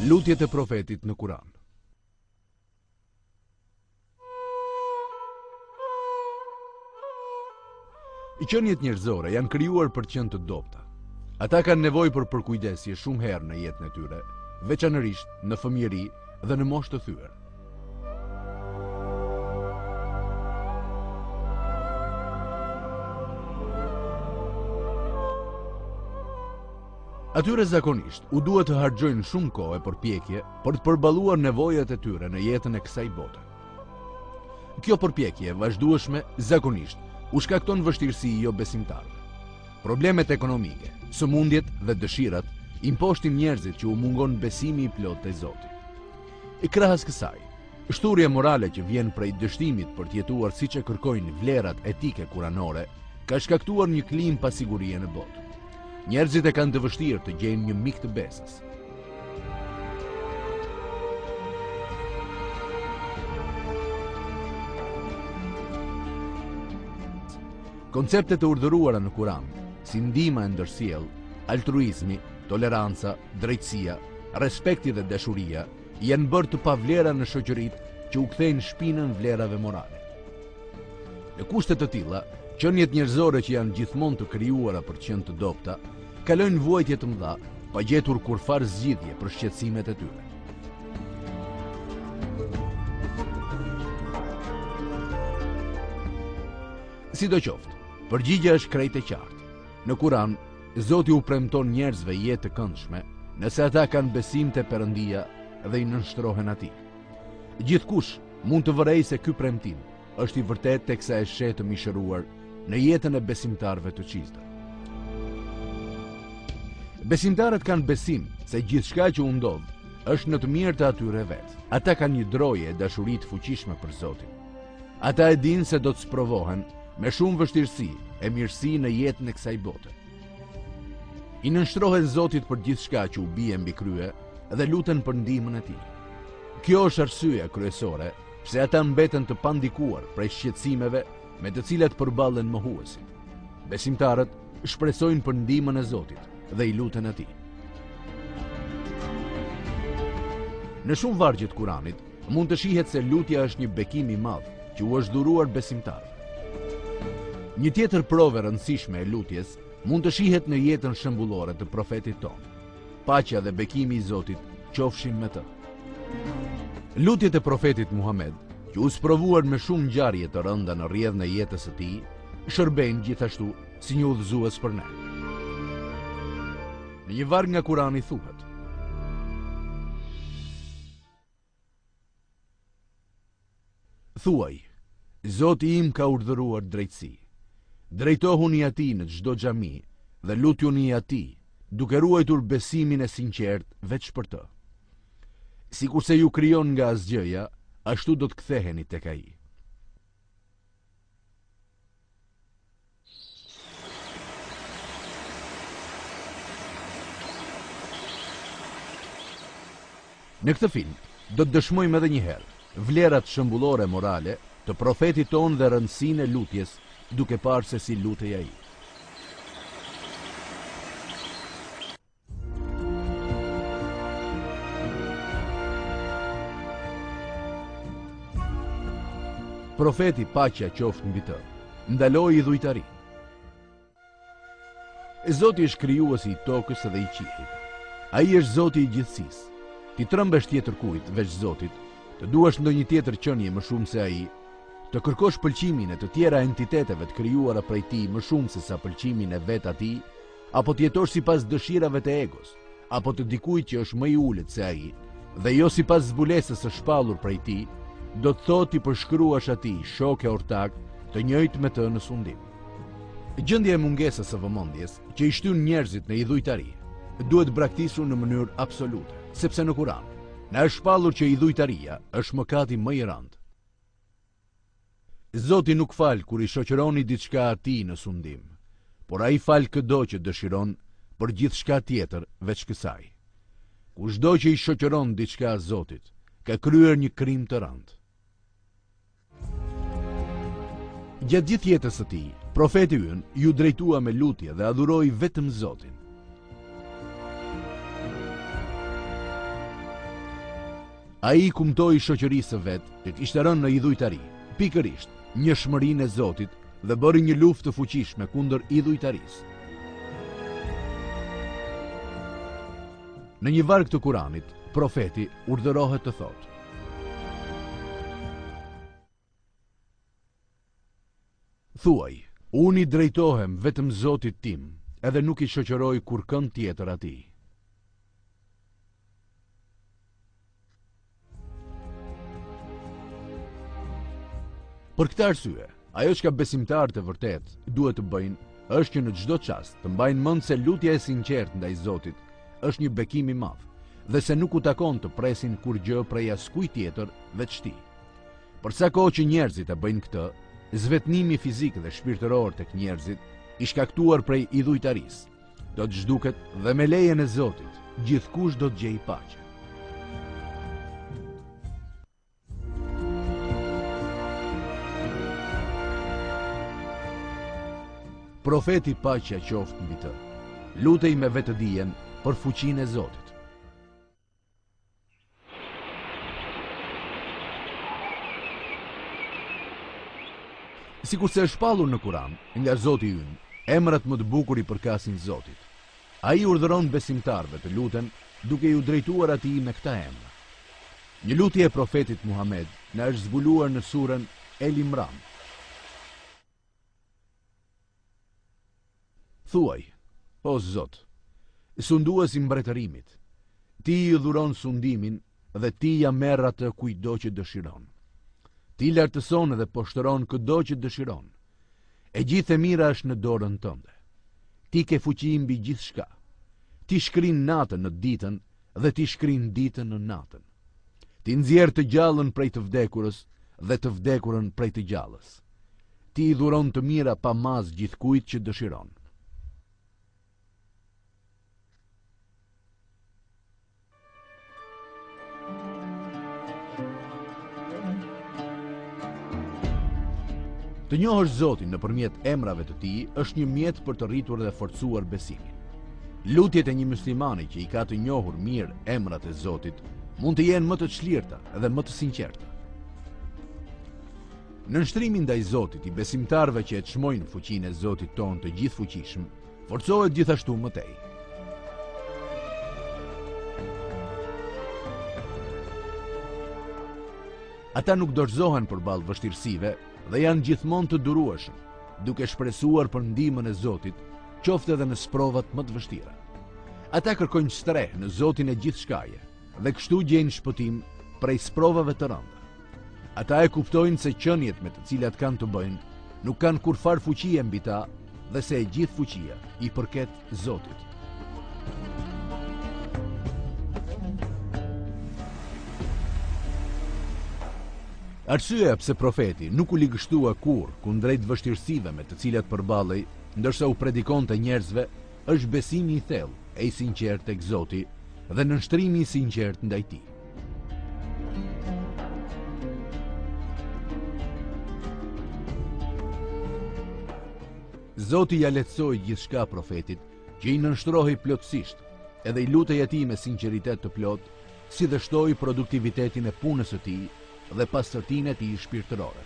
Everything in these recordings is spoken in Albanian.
Lutjet e profetit në Kuran. Qenjet njerëzore janë krijuar për të qenë të dobta. Ata kanë nevojë për përkujdesje shumë herë në jetën e tyre, veçanërisht në fëmijëri dhe në moshë të thyer. Atyre zakonisht u duhet të harxojnë shumë kohë e përpjekje për të përballuar nevojat e tyre në jetën e kësaj bote. Kjo përpjekje vazhdueshme zakonisht u shkakton vështirësi jo besimtarëve. Problemet ekonomike, sëmundjet dhe dëshirat imposhtin njerëzit që u mungon besimi i plot te Zoti. Krahas kësaj, shturja morale që vjen prej dështimit për të jetuar siç e kërkojnë vlerat etike kuranore, ka shkaktuar një klimë pasigurie në botë. Njerëzit e kanë të vështirë të gjejnë një mik të besës. Konceptet e urdhëruara në Kuran, si ndihma e ndërsjellë, altruizmi, toleranca, drejtësia, respekti dhe dashuria, janë bërë të pavlera në shoqëritë që u kthejnë shpinën vlerave morale. Në kushte të tilla, qenjet njerëzore që janë gjithmonë të krijuara për të qenë të dobta, kalojnë vuajtje të mëdha, pa gjetur kurfar zgjidhje për shqetësimet e tyre. Sidoqoftë, përgjigjja është krejt e qartë. Në Kuran, Zoti u premton njerëzve jetë të këndshme, nëse ata kanë besim te Perëndia dhe i nënshtrohen atij. Gjithkush mund të vërejë se ky premtim është i vërtetë teksa e shetë mishëruar në jetën e besimtarëve të çistër. Besimtarët kanë besim se gjithçka që u ndodh është në të mirë të atyre vetë. Ata kanë një droje e dashurisë të fuqishme për Zotin. Ata e dinë se do të sprovohen me shumë vështirësi e mirësi në jetën e kësaj bote. I nënshtrohen Zotit për gjithçka që u bie mbi krye dhe luten për ndihmën e tij. Kjo është arsyeja kryesore pse ata mbeten të pandikuar prej shqetësimeve me të cilat përballen mohuesit. Besimtarët shpresojnë për ndihmën e Zotit dhe i luten atij. Në shumë vargje të Kuranit mund të shihet se lutja është një bekim i madh që u është dhuruar besimtarëve. Një tjetër provë e rëndësishme e lutjes mund të shihet në jetën shembullore të profetit tonë. Paqja dhe bekimi i Zotit qofshin me të. Lutjet e profetit Muhammed, që u sprovuar me shumë ngjarje të rënda në rrjedhën e jetës së tij, shërbejnë gjithashtu si një udhëzues për ne. Në një varg nga Kurani thuhet: Thuaj, Zoti im ka urdhëruar drejtësi. Drejtohuni atij në çdo xhami dhe lutuni atij, duke ruajtur besimin e sinqertë veç për të. Sikurse ju krijon nga asgjëja, ashtu do të ktheheni tek ai. Në këtë film, do të dëshmojmë edhe një herë vlerat shembullore morale të profetit tonë dhe rëndësinë e lutjes, duke parë se si lutej ai. Profeti, paqja qoftë mbi të, ndaloi dhujtarinë. Zoti është krijuesi i tokës dhe i qiellit. Ai është Zoti i gjithësisë. Ti trembesh tjetër kujt veç Zotit, të duash ndonjë tjetër qenie më shumë se ai, të kërkosh pëlqimin e të tjera entiteteve të krijuara prej tij më shumë se sa pëlqimin e vet atij, apo të jetosh sipas dëshirave të egos, apo të dikujt që është më i ulët se ai, dhe jo sipas zbulesës së shpallur prej tij, do të thotë ti përshkruash atij shok e ortak të njëjtë me të në sundim. Gjendja e mungesës së vëmendjes që i shtyn njerëzit në idhujtari duhet braktisur në mënyrë absolute, sepse në Kuran na është shpallur që idhujtaria është mëkati më i rëndë. Zoti nuk fal kur i shoqëroni diçka atij në sundim, por ai fal çdo që dëshiron për gjithçka tjetër veç kësaj. Kushdo që i shoqëron diçka Zotit, ka kryer një krim të rëndë. Gjatë gjithë jetës së tij, profeti ynë ju drejtua me lutje dhe adhuroi vetëm Zotin. A i kumtoi shoqërisë së vet që kishte rënë në idhujtari, pikërisht njëshmërinë e Zotit dhe bëri një luftë të fuqishme kundër idhujtarisë. Në një varg të Kuranit, profeti urdhërohet të thotë: Thuaj, unë i drejtohem vetëm Zotit tim, edhe nuk i shoqëroj kurkën tjetër atij. Për këtë arsye, ajo që besimtarët e vërtet duhet të bëjnë është që në çdo çast të mbajnë mend se lutja e sinqertë ndaj Zotit është një bekim i madh dhe se nuk u takon të presin kurgjë prej askujt tjetër veç tij. Për sa kohë që njerëzit e bëjnë këtë, zvetnimi fizik dhe shpirtëror tek njerëzit i shkaktuar prej idhujtarisë do të zhduket dhe me lejen e Zotit gjithkush do të gjejë paqe. Profeti paqja qoftë mbi të, lutej me vetëdijen për fuqinë e Zotit. Sikur se është shpallur në Kuran, nga Zoti ynë, emrat më të bukur i përkasin Zotit. Ai urdhëron besimtarëve të luten duke ju drejtuar atij me këta emra. Një lutje e profetit Muhammed na është zbuluar në surën El Imran. Thuaj, o Zot, sundues i mbretërimit, ti i dhuron sundimin dhe ti ja merr atë kujdo që dëshiron. Ti lartëson dhe poshtëron kudo që dëshiron. E gjithë e mira është në dorën tënde. Ti ke fuqi mbi gjithçka. Ti shkrin natën në ditën dhe ti shkrin ditën në natën. Ti nxjerr të gjallën prej të vdekurës dhe të vdekurën prej të gjallës. Ti i dhuron të mira pa maz gjithkujt që dëshiron. Të njohësh Zotin nëpërmjet emrave të tij është një mjet për të rritur dhe forcuar besimin. Lutjet e një muslimani që i ka të njohur mirë emrat e Zotit mund të jenë më të çlirta dhe më të sinqerta. Në nshtrimin ndaj Zotit i besimtarëve që e çmojnë fuqinë e Zotit tonë të gjithfuqishëm, forcohet gjithashtu më tej. Ata nuk dorëzohen përballë vështirësive dhe janë gjithmonë të durueshëm, duke shpresuar për ndihmën e Zotit, qoftë edhe në sprovat më të vështira. Ata kërkojnë streh në Zotin e gjithçkaje dhe kështu gjejnë shpëtim prej sprovave të rënda. Ata e kuptojnë se qeniet me të cilat kanë të bëjnë nuk kanë kurfar fuqie mbi ta dhe se e gjithë fuqia i përket Zotit. Arsyeja pse profeti nuk u ligështua kurrë kundrejt vështirësive me të cilat përballej, ndërsa u predikonte njerëzve, është besimi i thellë e i sinqert tek Zoti dhe nënshtrimi i sinqert ndaj tij. Zoti ja lehtësoi gjithçka profetit, që i nënshtrohej plotësisht, edhe i lutej atij me sinqeritet të plot, si dhe shtoi produktivitetin e punës së tij dhe pastërtinë e tij shpirtërore.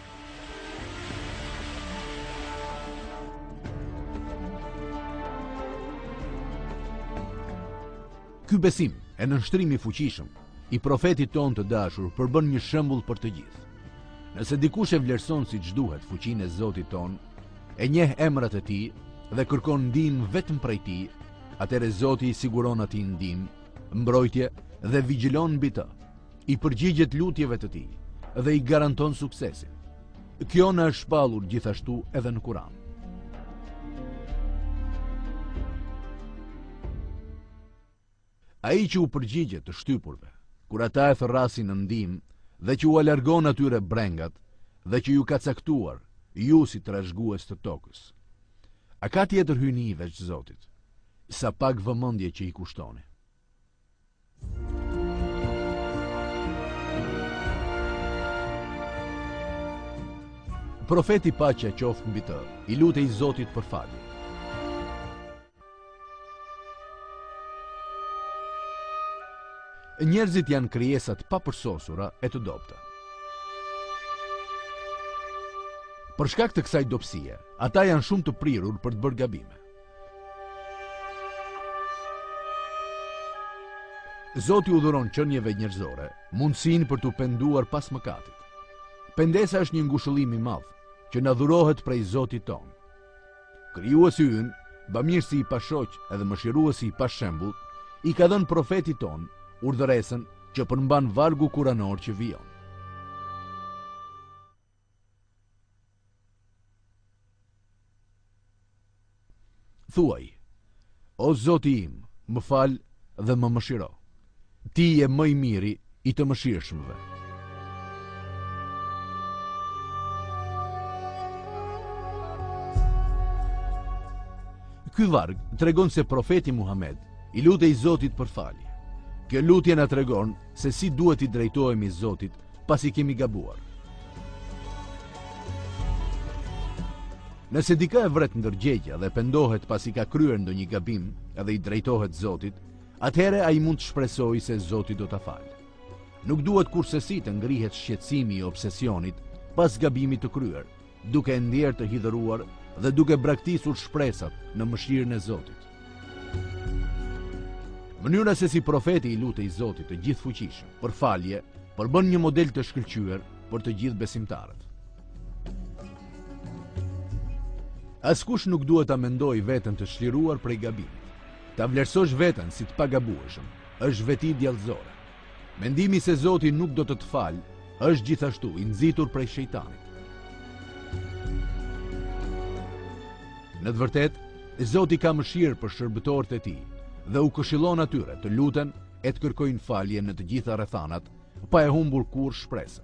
Ky besim e nënshtrimi fuqishëm i profetit tonë të dashur përbën një shembull për të gjithë. Nëse dikush e vlerëson siç duhet fuqinë e Zotit tonë, e njeh emrat e tij dhe kërkon ndihmë vetëm prej tij, atëherë Zoti i siguron atij ndihmë, mbrojtje dhe vigjilon mbi të. I përgjigjet lutjeve të tij dhe i garanton suksesin. Kjo na është shpallur gjithashtu edhe në Kuran. Ai që u përgjigjet të shtypurve, kur ata e thërrasin në ndihmë dhe që u alargon atyre brengat dhe që ju ka caktuar, ju si trashëgues të tokës. A ka tjetër hyni veç Zotit? Sa pak vëmendje që i kushtoni. Profeti paqja qoftë mbi të, i lutej Zotit për falje. Njerëzit janë krijesat papërsosura e të dobta. Për shkak të kësaj dobësie, ata janë shumë të prirur për të bërë gabime. Zoti u dhuron qenieve njerëzore mundësinë për t'u penduar pas mëkatit. Pendesa është një ngushëllim i madh që na dhurohet prej Zotit ton. Krijuesi ynë, bamirësi i pashoq edhe mëshiruesi i pashembull, i ka dhënë profetit ton urdhëresën që përmban vargu kuranor që vijon. Thuaj: O Zoti im, më fal dhe më mëshiro. Ti je më i miri i të mëshirshmëve. Ky varg tregon se profeti Muhammed i lutej Zotit për falje. Kjo lutje na tregon se si duhet i drejtohemi Zotit pasi kemi gabuar. Nëse dika e vret ndërgjegja dhe pendohet pasi ka kryer ndonjë gabim edhe i drejtohet Zotit, atëherë ai mund të shpresojë se Zoti do ta falë. Nuk duhet kursesi të ngrihet shqetësimi i obsesionit pas gabimit të kryer, duke e ndjerë të hidhëruar dhe duke braktisur shpresat në mëshirën e Zotit. Mënyra se si profeti i lutej Zotit të gjithfuqishëm për falje përbën një model të shkëlqyer për të gjithë besimtarët. Askush nuk duhet ta mendojë veten të çliruar prej gabimit. Ta vlerësosh veten si të pagabueshëm është veti djallëzore. Mendimi se Zoti nuk do të të falë është gjithashtu i nxitur prej shejtanit. Në të vërtetë, Zoti ka mëshirë për shërbëtorët e tij dhe u këshillon atyre të luten e të kërkojnë falje në të gjitha rrethanat, pa e humbur kurrë shpresën.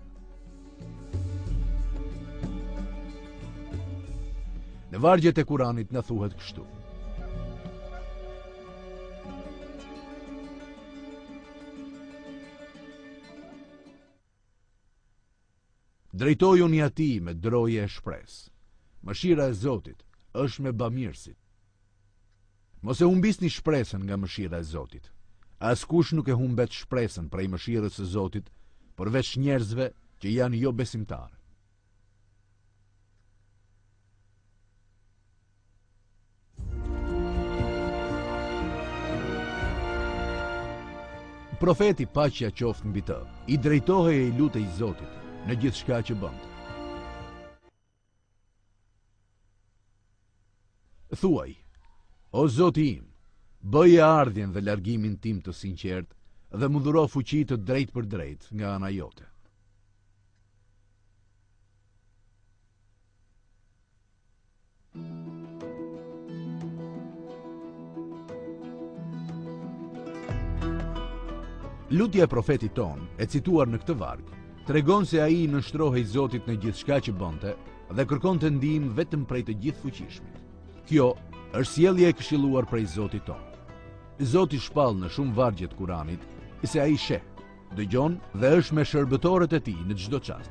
Në vargjet e Kuranit na thuhet kështu: Drejtojuni atij me droje e shpresë. Mëshira e Zotit është me bamirësit. Mos e humbisni shpresën nga mëshira e Zotit. Askush nuk e humbet shpresën prej mëshirës së Zotit, përveç njerëzve që janë jo besimtarë. Profeti, paqja qoftë mbi të, i drejtohej e i lutej Zotit në gjithçka që bënte. Thuaj: O Zoti im, bëje ardhjen dhe largimin tim të sinqert dhe më dhuro fuqi të drejtë për drejtë nga ana jote. Lutja e profetit ton, e cituar në këtë varg, tregon se ai nënshtrohej Zotit në gjithçka që bënte dhe kërkonte ndihmë vetëm prej të gjithfuqishmit. Kjo është sjellja e këshilluar prej Zotit ton. Zoti shpall në shumë vargje të Kuranit se ai sheh, dëgjon dhe është me shërbëtorët e tij në çdo çast.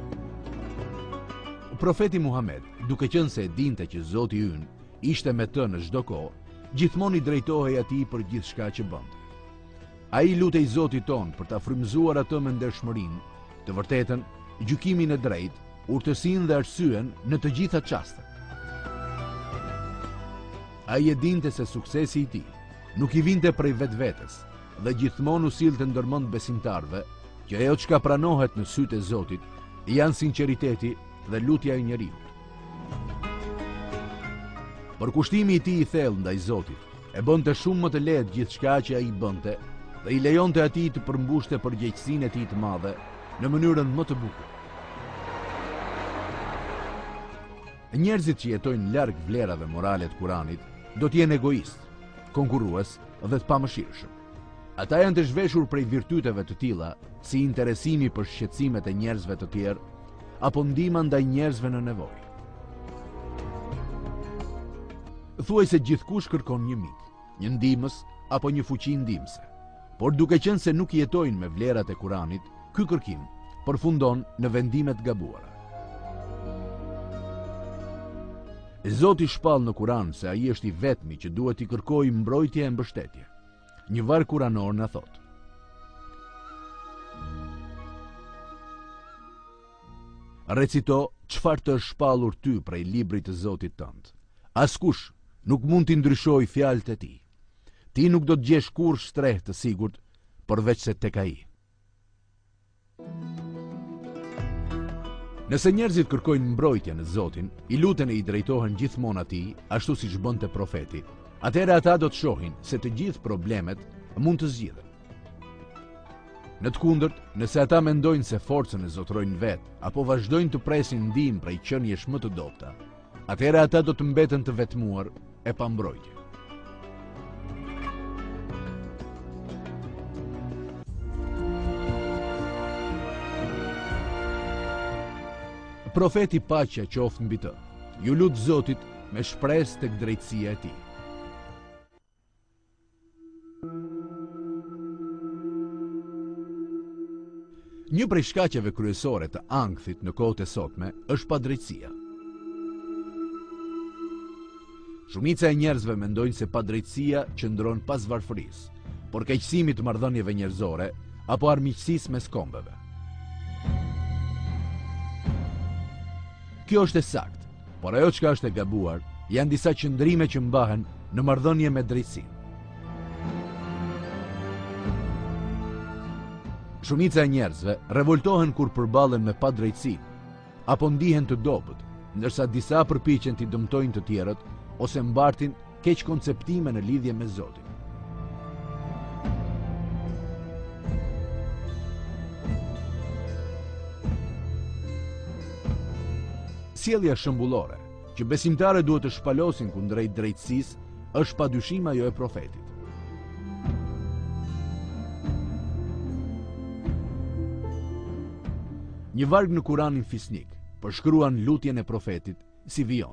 Profeti Muhammed, duke qenë se e dinte që Zoti ynë ishte me të në çdo kohë, gjithmonë i drejtohej atij për gjithçka që bënte. Ai lutej Zotit ton për ta frymëzuar atë me ndershmërinë, të vërtetën, gjykimin e drejtë, urtësinë dhe arsyen në të gjitha çastet. Ai e dinte se suksesi i tij nuk i vinte prej vetvetes dhe gjithmonë u sillte ndërmend besimtarëve që ajo çka pranohet në sytë e Zotit janë sinqeriteti dhe lutja e njeriut. Përkushtimi i tij i thellë ndaj Zotit e bënte shumë më të lehtë gjithçka që ai bënte dhe i lejonte atij të përmbushte përgjegjësinë e tij të madhe në mënyrën më të bukur. Njerëzit që jetojnë larg vlerave morale të Kuranit do të jenë egoist, konkurrues dhe të pamëshirshëm. Ata janë të zhveshur prej virtyteve të tilla si interesimi për shqetësimet e njerëzve të tjerë apo ndihma ndaj njerëzve në nevojë. Thuaj se gjithkush kërkon një mik, një ndihmës apo një fuqi ndihmëse, por duke qenë se nuk jetojnë me vlerat e Kuranit, ky kërkim përfundon në vendime të gabuara. Zoti shpall në Kuran se ai është i vetmi që duhet i kërkojë mbrojtje e mbështetje. Një varg kuranor na thot: Recito çfarë të është shpallur ty prej librit të Zotit tënd. Askush nuk mund t'i ndryshojë fjalët e tij. Ti nuk do të gjesh kurrë shtrehtë të sigurt përveç se tek ai. Nëse njerëzit kërkojnë mbrojtje në Zotin, i luten e i drejtohen gjithmonë atij, ashtu siç bënte profeti, atëherë ata do të shohin se të gjithë problemet mund të zgjidhen. Në të kundërt, nëse ata mendojnë se forcën e zotrojnë vetë, apo vazhdojnë të presin ndihmë prej qenies më të dobta, atëherë ata do të mbeten të vetmuar e pa mbrojtje. Profeti paqja qoftë mbi të, ju lut Zotit me shpresë tek drejtësia e tij. Një prej shkaqeve kryesore të ankthit në kohët e sotme është padrejtësia. Shumica e njerëzve mendojnë se padrejtësia qëndron pas varfërisë, por keqësimit të marrëdhënieve njerëzore apo armiqësisë mes kombeve. Kjo është e saktë, por ajo çka është e gabuar janë disa qëndrime që mbahen në marrëdhënie me drejtësinë. Shumica e njerëzve revoltohen kur përballen me padrejtësinë apo ndihen të dobët, ndërsa disa përpiqen t'i dëmtojnë të tjerët ose mbartin keq konceptime në lidhje me Zotin. Sjellja shembullore që besimtarët duhet të shpalosin kundrejt drejtësisë është padyshim ajo e profetit. Një varg në Kuranin fisnik përshkruan lutjen e profetit si vijon.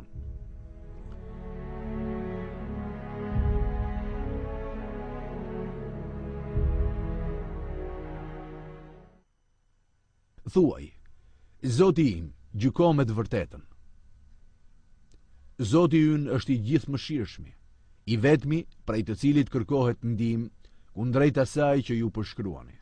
Thuaj, Zoti im, gjyko me të vërtetën. Zoti ynë është i gjithëmëshirshmi, i vetmi prej të cilit kërkohet ndihmë kundrejt asaj që ju përshkruani.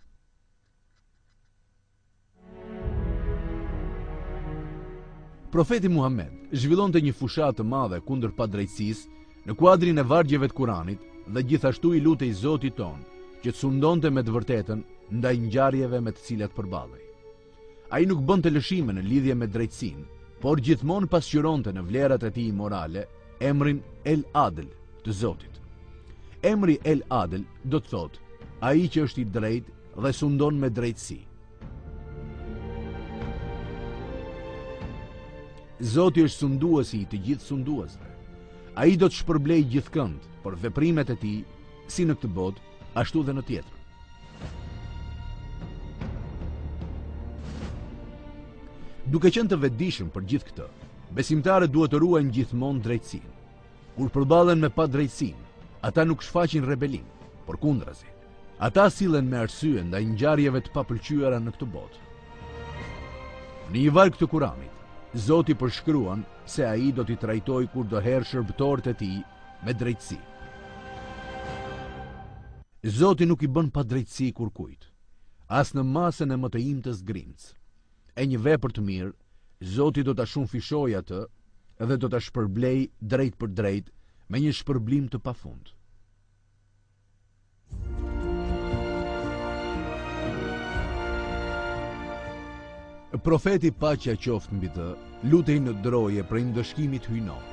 Profeti Muhammed zhvillonte një fushatë të madhe kundër padrejtësisë në kuadrin e vargjeve të Kuranit dhe gjithashtu i lutej Zotit ton që të sundonte me të vërtetën ndaj ngjarjeve me të cilat përballej. Ai nuk bënte lëshime në lidhje me drejtësinë, por gjithmonë pasqyronte në vlerat e tij morale emrin El Adl të Zotit. Emri El Adl do të thotë ai që është i drejtë dhe sundon me drejtësi. Zoti është sunduesi i të gjithë sunduesve. Ai do të shpërblej gjithkënd për veprimet e tij, si në këtë botë, ashtu dhe në tjetrën. Duke qenë të vetëdijshëm për gjithë këtë, besimtarët duhet të ruajnë gjithmonë drejtësinë. Kur përballen me padrejtësinë, ata nuk shfaqin rebelim, por kundrazi. Ata sillen me arsye ndaj ngjarjeve të papëlqyera në këtë botë. Në një varg të Kuranit, Zoti përshkruan se ai do t'i trajtojë kurdoherë shërbëtorët e tij me drejtësi. Zoti nuk i bën padrejtësi kurkujt, as në masën e më të imtës grimc. E një vepër të mirë, Zoti do ta shumëfishojë atë dhe do ta shpërblej drejt për drejt me një shpërblim të pafund. Profeti paqja qoftë mbi të, lutej në droje prej ndëshkimit hyjnor.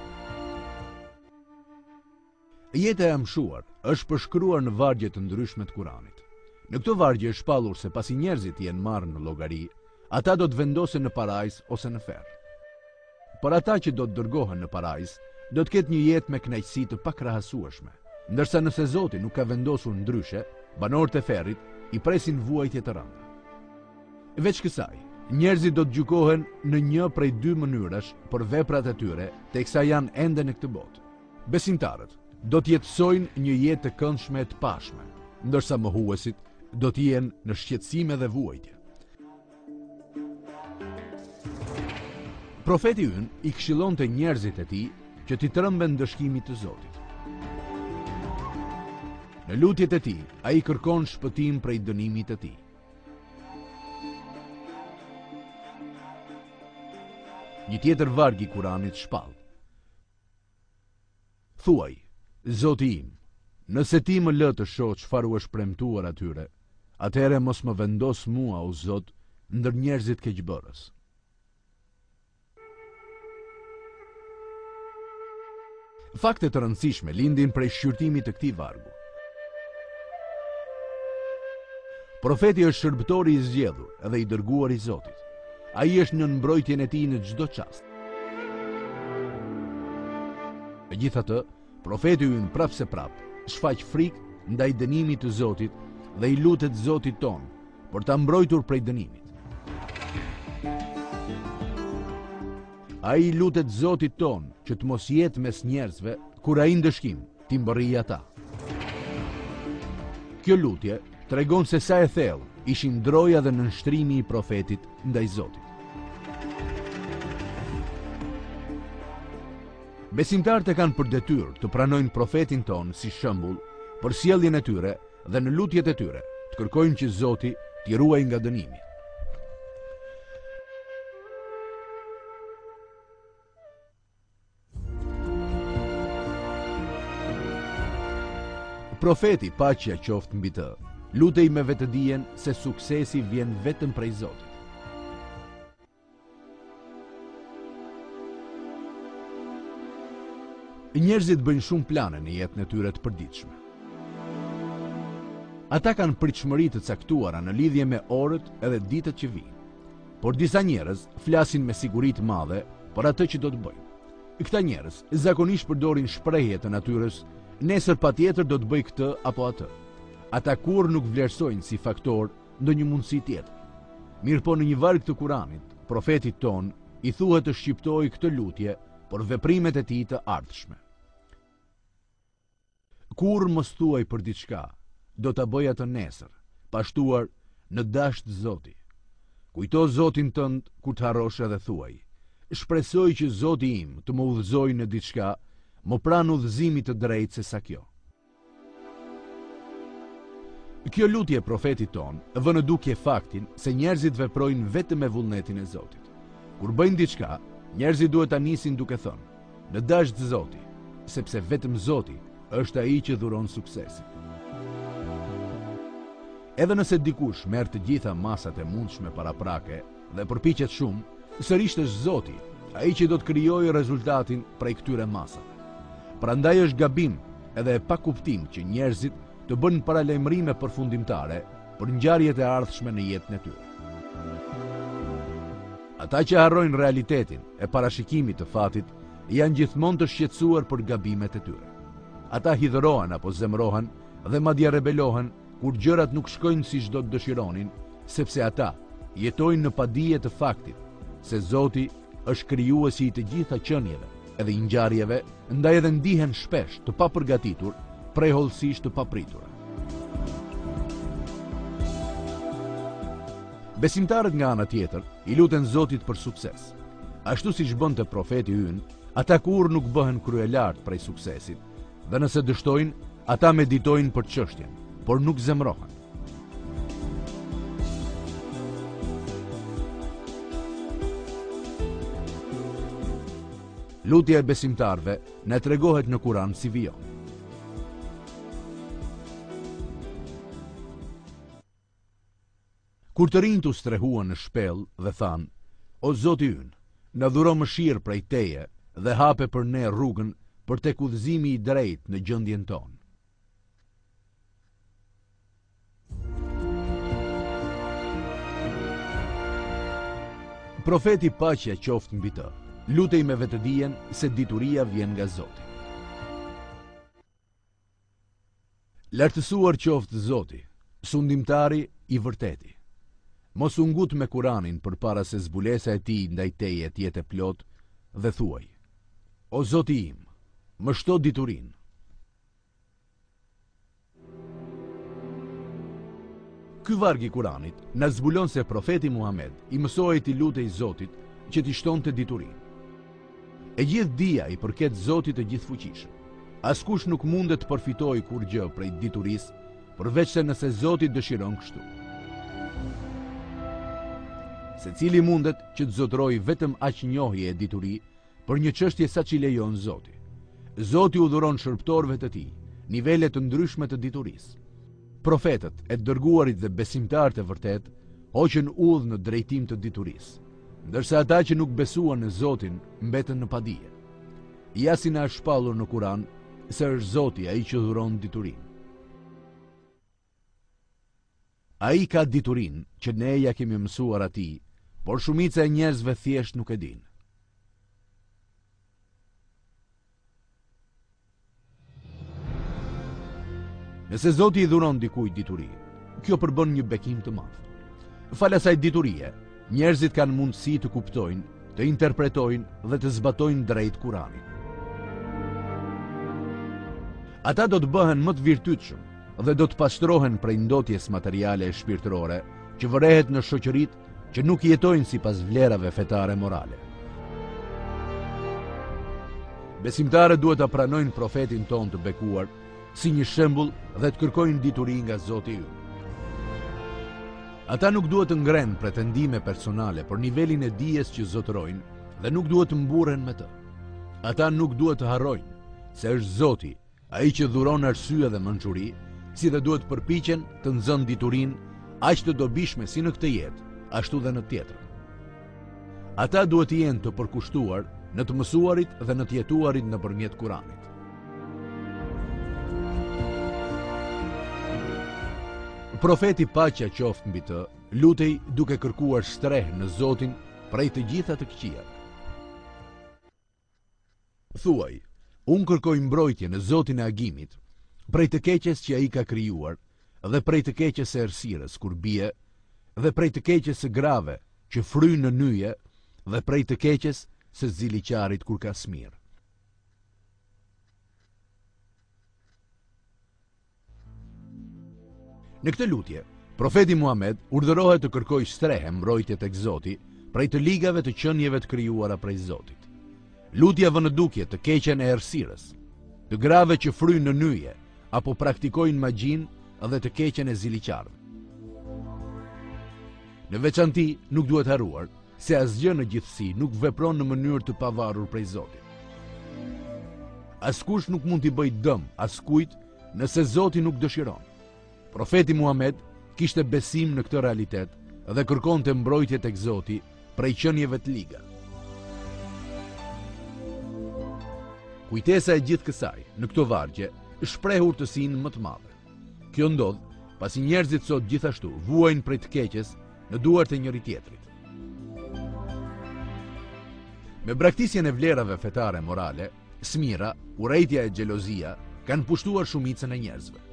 Jeta e mshuar është përshkruar në vargje të ndryshme të Kuranit. Në këtë vargje është shpallur se pasi njerëzit janë marrë në llogari, ata do të vendosen në parajs ose në ferr. Por ata që do të dërgohen në parajs, do të ketë një jetë me kënaqësi të pakrahasueshme, ndërsa nëse Zoti nuk ka vendosur ndryshe, banorët e ferrit i presin vuajtje të rënda. Veç kësaj, njerëzit do të gjykohen në një prej dy mënyrash për veprat e tyre, teksa janë ende në këtë botë. Besimtarët do të jetësojnë një jetë të këndshme e të pashme, ndërsa mohuesit do të jenë në shqetësime dhe vuajtje. Profeti ynë i këshillonte njerëzit e tij që t'i trëmben dëshkimit të Zotit. Në lutjet e tij, ai kërkon shpëtim prej dënimit të tij. Një tjetër varg i Kuranit shpall. Thuaj, Zoti im, nëse ti më lë të shoh çfarë u është premtuar atyre, atëherë mos më vendos mua, o Zot, ndër njerëzit keqbërës. Fakte të rëndësishme lindin prej shqyrtimit të këtij vargu. Profeti është shërbëtori i zgjedhur edhe i dërguar i Zotit. Ai është në mbrojtjen e tij në çdo çast. Megjithatë, profeti ynë prap se prap shfaq frikë ndaj dënimit të Zotit dhe i lutet Zotit ton për ta mbrojtur prej dënimit. Ai lutet Zotit ton që të mos jetë mes njerëzve kur ai ndëshkim t'i mbërrijë ata. Kjo lutje tregon se sa e thellë ishin ndroja dhe nënshtrimi i profetit ndaj Zotit. Besimtarët e kanë për detyrë të pranojnë profetin ton si shembull për sjelljen e tyre dhe në lutjet e tyre të kërkojnë që Zoti t'i ruajë nga dënimi. Profeti, paqja qoftë mbi të, lutej me vetëdijen se suksesi vjen vetëm prej Zotit. Njerëzit bëjnë shumë plane në jetën e tyre të përditshme. Ata kanë pritshmëri të caktuara në lidhje me orët edhe ditët që vijnë. Por disa njerëz flasin me siguri të madhe për atë që do të bëjnë. Këta njerëz zakonisht përdorin shprehje të natyrës nesër patjetër do të bëj këtë apo atë. Ata kur nuk vlerësojnë si faktor ndonjë mundësi tjetër. Mirë po në një varg të Kuranit, profetit ton i thuhet të shqiptojë këtë lutje për veprimet e tij të ardhshme. Kur mos thuaj për diçka, do ta bëj atë nesër, pa shtuar në dasht Zoti. Kujto Zotin tënd kur të harrosh edhe thuaj: shpresoj që Zoti im të më udhëzojë në diçka më pranë udhëzimit të drejtë se sa kjo. Kjo lutje e profetit ton vë në dukje faktin se njerëzit veprojnë vetëm me vullnetin e Zotit. Kur bëjnë diçka, njerëzit duhet ta nisin duke thënë: në dasht Zoti, sepse vetëm Zoti është ai që dhuron suksesin. Edhe nëse dikush merr të gjitha masat e mundshme paraprake dhe përpiqet shumë, sërish është Zoti ai që do të krijojë rezultatin prej këtyre masave. Prandaj është gabim edhe e pa kuptim që njerëzit të bënë paralajmërime përfundimtare për ngjarjet e ardhshme në jetën e tyre. Ata që harrojnë realitetin e parashikimit të fatit janë gjithmonë të shqetësuar për gabimet e tyre. Ata hidhërohen apo zemrohen dhe madje rebelohen kur gjërat nuk shkojnë siç do të dëshironin, sepse ata jetojnë në padije të faktit se Zoti është krijuesi i të gjitha qenieve edhe i ngjarjeve, ndaj edhe ndihen shpesh të papërgatitur, prehollësisht të papritura. Besimtarët nga ana tjetër i luten Zotit për sukses. Ashtu siç bënte profeti ynë, ata kur nuk bëhen kryelart prej suksesit, dhe nëse dështojnë, ata meditojnë për çështjen, por nuk zemrohen. Lutja e besimtarve ne tregohet në Kuran si vijon. Kur të rinjt u strehuan në shpellë dhe thanë: o Zoti ynë, na dhuro mëshirë prej teje dhe hape për ne rrugën për tek udhëzimi i drejtë në gjendjen tonë. Profeti paqja qoftë mbi të, lutej me vetëdijen se dituria vjen nga Zoti. Lartësuar qoftë Zoti, sundimtari i vërteti. Mos u ngut me Kuranin përpara se zbulesa e tij ndaj teje të jetë e plot dhe thuaj: o Zoti im, më shto diturinë. Ky varg i Kuranit na zbulon se profeti Muhammed i mësoi t'i lutej Zotit që t'i shtonte diturinë. E gjithë dia i përket Zotit të gjithfuqishëm. Askush nuk mundet të përfitojë kurrgjë prej diturisë, përveç se nëse Zoti dëshiron kështu. se cili mundet që të zotëroj vetëm aq njohje e dituri për një çështje sa që lejon Zoti. Zoti u dhuron shërptorëve të tij nivele të ndryshme të diturisë. Profetët e dërguarit dhe besimtarët e vërtet hoqën udhë në drejtim të diturisë, ndërsa ata që nuk besuan në Zotin mbetën në padije. Ja si na është shpallur në Kur'an se është Zoti ai që dhuron diturinë. Ai ka diturinë që ne ja kemi mësuar atij, por shumica e njerëzve thjesht nuk e dinë. Nëse Zoti i dhuron dikujt dituri, kjo përbën një bekim të madh. Fal asaj diturie, njerëzit kanë mundësi të kuptojnë, të interpretojnë dhe të zbatojnë drejt Kur'anin. Ata do të bëhen më të virtytshëm dhe do të pastrohen prej ndotjes materiale e shpirtërore që vërehet në shoqëritë që nuk jetojnë sipas vlerave fetare morale. Besimtarët duhet ta pranojnë profetin ton të bekuar si një shembull dhe të kërkojnë dituri nga Zoti ynë. Ata nuk duhet të ngrenë pretendime personale për nivelin e dijes që zotërojnë dhe nuk duhet të mburren me të. Ata nuk duhet të harrojnë se është Zoti ai që dhuron arsye dhe mençuri, si dhe duhet përpiqen të nxënë diturinë aq të dobishme si në këtë jetë, ashtu dhe në tjetrën. Ata duhet të jenë të përkushtuar në të mësuarit dhe në të jetuarit nëpërmjet Kuranit. Profeti paqja qoftë mbi të, lutej duke kërkuar shtreh në Zotin prej të gjitha të këqijat. Thuaj, unë kërkoj mbrojtje në Zotin e agimit, prej të keqes që ai ka krijuar, dhe prej të keqes së errësirës kur bie, dhe prej të keqes së grave që fryjnë në nyje, dhe prej të keqes së ziliqarit kur ka smir. Në këtë lutje, profeti Muhammed urdhërohet të kërkojë shtrehë mbrojtje tek Zoti prej të ligave të qenieve të krijuara prej Zotit. Lutja vën në dukje të keqen e errësirës, të grave që fryjnë në nyje apo praktikojnë magjinë dhe të keqen e ziliqarëve. Në veçanti nuk duhet harruar se asgjë në gjithësi nuk vepron në mënyrë të pavarur prej Zotit. Askush nuk mund t'i bëjë dëm askujt nëse Zoti nuk dëshiron. Profeti Muhammed kishte besim në këtë realitet dhe kërkonte mbrojtje tek Zoti prej qenieve të liga. Kujtesa e gjithë kësaj në këto vargje shpreh urtësinë më të madhe. Kjo ndodh pasi njerëzit sot gjithashtu vuajnë prej të keqes në duart e njëri tjetrit. Me braktisjen e vlerave fetare morale, smira, urrejtja e xhelozia kanë pushtuar shumicën e njerëzve.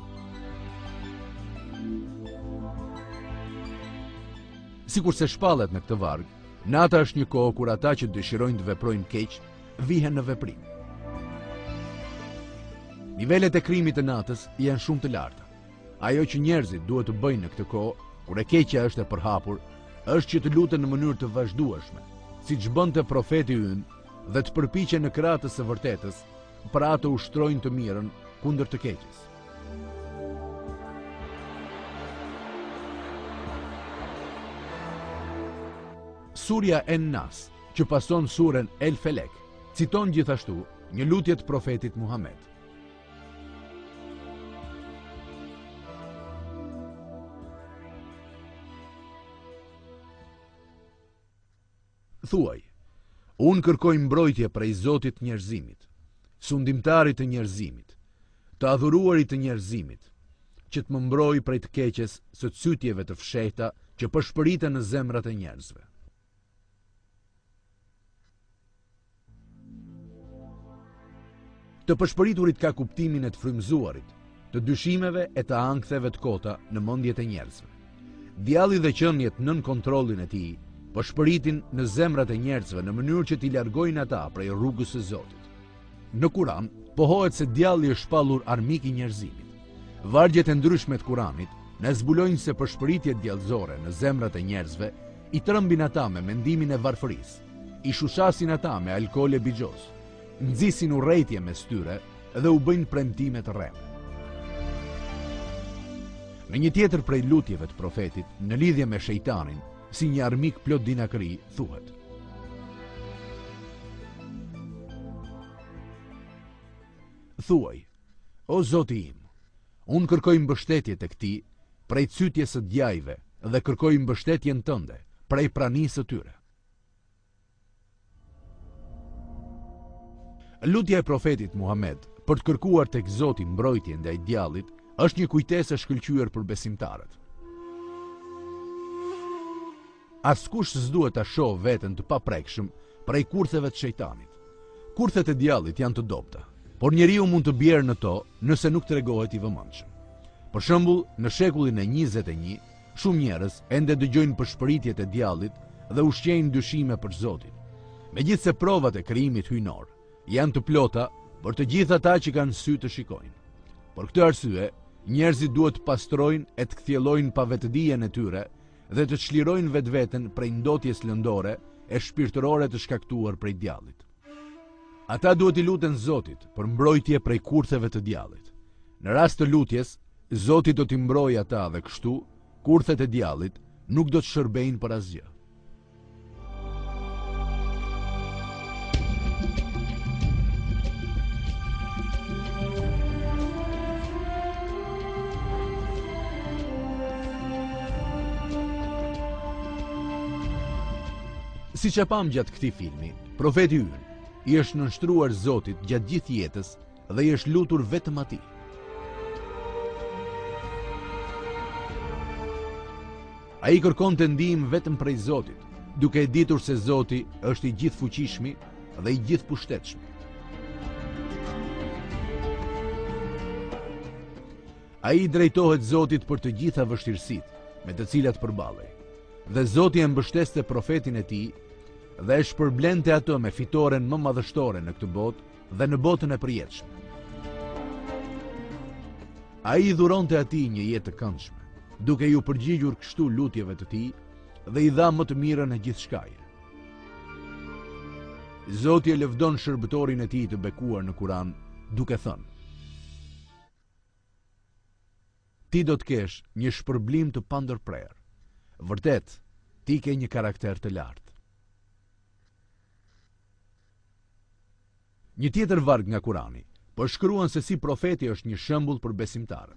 Sikur se shpallet në këtë varg, nata është një kohë kur ata që dëshirojnë të veprojnë keq, vihen në veprim. Nivelet e krimit të natës janë shumë të larta. Ajo që njerëzit duhet të bëjnë në këtë kohë, kur e keqja është e përhapur, është që të luten në mënyrë të vazhdueshme, siç bënte profeti ynë dhe të përpiqen në krah të së vërtetës, për atë ushtrojnë të mirën kundër të keqes. Surja En-Nas, që pason suren El Felek, citon gjithashtu një lutje të profetit Muhammed. Thuaj, unë kërkoj mbrojtje prej Zotit njerëzimit, sundimtarit të njerëzimit, të adhuruarit të njerëzimit, që të më mbroj prej të keqes së cytjeve të fshehta që përshpëriten në zemrat e njerëzve. Të përshpëriturit ka kuptimin e të frymëzuarit, të dyshimeve e të anktheve të kota në mendjet e njerëzve. Djalli dhe qenjet nën kontrollin e tij përshpëritin në zemrat e njerëzve në mënyrë që t'i largojnë ata prej rrugës së Zotit. Në Kur'an pohohet se djalli është shpallur armik i njerëzimit. Vargjet e ndryshme të Kur'anit na zbulojnë se përshpëritjet djallëzore në zemrat e njerëzve i trembin ata me mendimin e varfërisë, i shushasin ata me alkool e bixhoz, nxisin urrejtje mes tyre dhe u bëjnë premtime të rreme. Në një tjetër prej lutjeve të profetit në lidhje me shejtanin, si një armik plot dinakëri, thuhet. Thuaj, o Zoti im, unë kërkoj mbështetje tek ti prej cytjes së djajve dhe kërkoj mbështetjen tënde prej pranisë së tyre. Lutja e profetit Muhammed për të kërkuar tek Zoti mbrojtje ndaj djallit është një kujtesë e shkëlqyer për besimtarët. Askush s'duhet ta shohë veten të paprekshëm prej kurtheve të shejtanit. Kurthet e djallit janë të dobta, por njeriu mund të bjerë në to nëse nuk tregohet i vëmendshëm. Për shembull, në shekullin e 21, shumë njerëz ende dëgjojnë për shpëritjet e djallit dhe ushqejnë dyshime për Zotin. Megjithse provat e krijimit hyjnor janë të plota për të gjithë ata që kanë sy të shikojnë. Për këtë arsye, njerëzit duhet të pastrojnë e të kthjellojnë pavetëdijen e tyre dhe të çlirojnë vetveten prej ndotjes lëndore e shpirtërore të shkaktuar prej djallit. Ata duhet i luten Zotit për mbrojtje prej kurtheve të djallit. Në rast të lutjes, Zoti do t'i mbrojë ata dhe kështu kurthet e djallit nuk do të shërbejnë për asgjë. Siç e pam gjatë këtij filmi, profeti ynë i është nënshtruar Zotit gjatë gjithë jetës dhe i është lutur vetëm atij. Ai kërkonte ndihmë vetëm prej Zotit, duke e ditur se Zoti është i gjithfuqishmi dhe i gjithpushtetshëm. Ai i drejtohet Zotit për të gjitha vështirësitë me të cilat përballej, dhe Zoti e mbështeste profetin e tij dhe e shpërblente ato me fitoren më madhështore në këtë botë dhe në botën e përjetshme. Ai i dhuronte atij një jetë të këndshme, duke ju përgjigjur kështu lutjeve të tij dhe i dha më të mirën e gjithçkaje. Zoti e lëvdon shërbëtorin e tij të bekuar në Kur'an duke thënë: Ti do të kesh një shpërblim të pandërprerë. Vërtet, ti ke një karakter të lartë. Një tjetër varg nga Kurani përshkruan se si profeti është një shembull për besimtarët.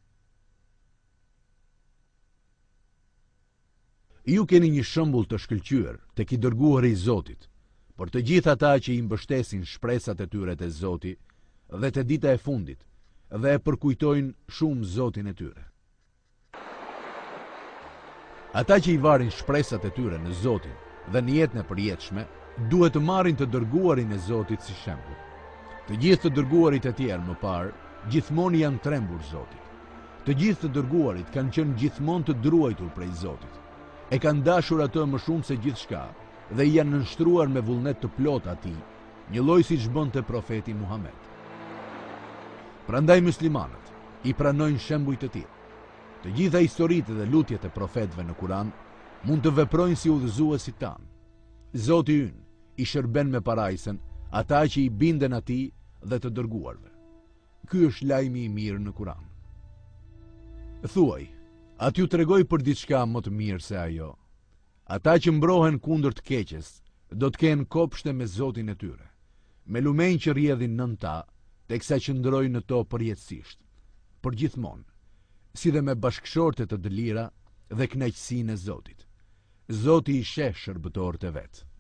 Ju keni një shembull të shkëlqyer tek i dërguari i Zotit, për të gjithë ata që i mbështesin shpresat e tyre te Zoti dhe te dita e fundit dhe e përkujtojnë shumë Zotin e tyre. Ata që i varin shpresat e tyre në Zotin dhe në jetën e përjetshme, duhet të marrin të dërguarin e Zotit si shembull. Të gjithë të dërguarit e tjerë më parë, gjithmonë janë trembur Zotit. Të gjithë të dërguarit kanë qenë gjithmonë të druajtur prej Zotit. E kanë dashur atë më shumë se gjithçka dhe i janë nënshtruar me vullnet të plot atij, një lloj siç bënte profeti Muhammed. Prandaj muslimanët i pranojnë shembuj të tillë. Të gjitha historitë dhe lutjet e profetëve në Kur'an mund të veprojnë si udhëzuesit tanë. Zoti ynë i shërben me parajsen ata që i binden atij dhe të dërguarve. Ky është lajmi i mirë në Kur'an. Thuaj, a t'ju tregoj për diçka më të mirë se ajo? Ata që mbrohen kundër të keqes do të kenë kopshte me Zotin e tyre, me lumenj që rrjedhin nën ta, teksa qëndrojnë në to përjetësisht, përgjithmonë, si dhe me bashkëshorte të dëlira dhe kënaqësinë e Zotit. Zoti i sheh shërbëtorët e vet.